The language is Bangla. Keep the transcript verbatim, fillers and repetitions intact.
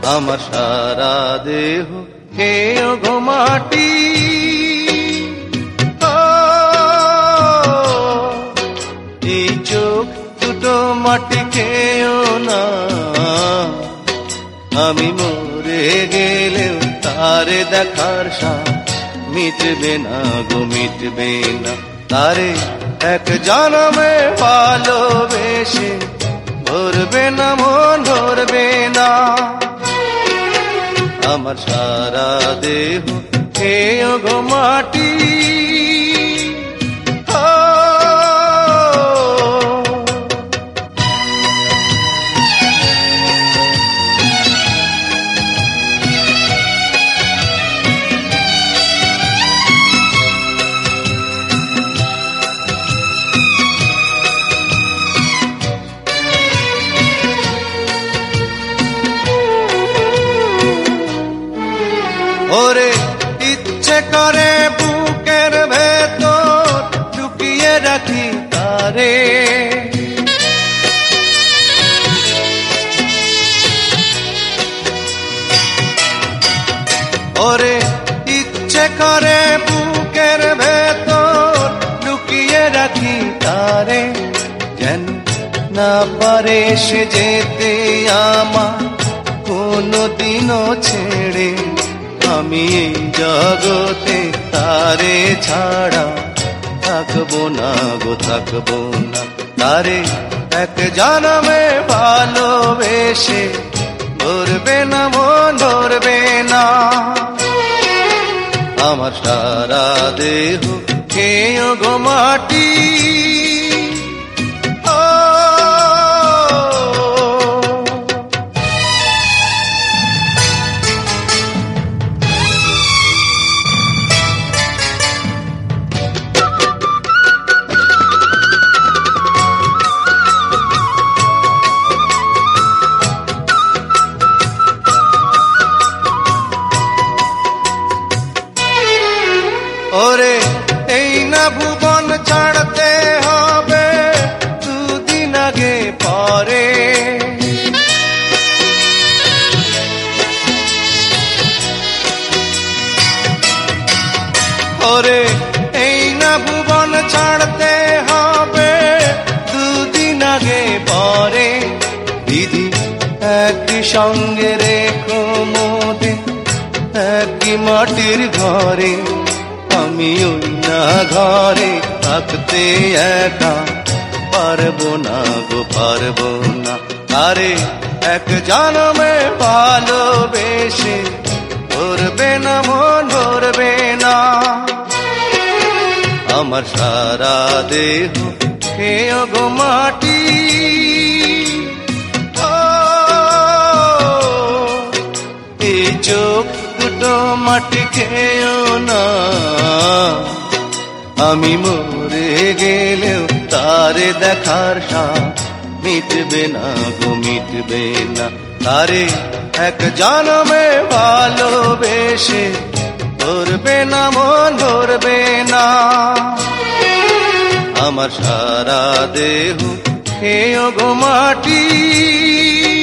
আমার সারা দেহ খেয়েও গো মাটি। এই চোখ দুটো মাটি খেয়েও না, আমি মরে গেলেও তারে দেখার সাথ মিটবে না গো মিটবে না। তারে এক জনমে ভালোবেসে ধরবে না মন ধরবে না। আমার সারা দেহ খেয়েও গো মাটি। ওরে ইচ্ছে করে বুকের ভেতর লুকিয়ে রাখি তারে, ওরে ইচ্ছে করে বুকের ভেতর লুকিয়ে রাখি তারে। যেন না পারে সে যেতে আমার কোনদিনও ছেড়ে, আমি এই জগতে তারে ছাড়া থাকবো না গো থাকবো না। তারে এক জনমে ভালোবেসে ধরবে না মন ধরবে না। আমার সারা দেহ খেয়েও গো মাটি। ওরে এই না ভুবন ছাড়তে হবে দুদিন আগে পরে, ওরে এই না ভুবন ছাড়তে হবে দুদিন আগে পরে। দিদি একই সঙ্গে রেখো মোদে একই মাটির ঘরে, আমি ওই না ঘরে থাকতে একা পারবো না গো পারবো না। আরে এক জনমে ভালোবেসে ধরবে না মন ধরবে না। আমার সারা দেহ খেয়েও গো মাটি। এই চোখ দুটো মাটি খেয়েও না, আমি মরে গেলেও তারে দেখার সাথ মিটবে না গো মিটবে না। তারে এক জনমে ভালোবেসে ধরবে না মন ধরবে না। আমার সারা দেহ খেয়েও গো মাটি।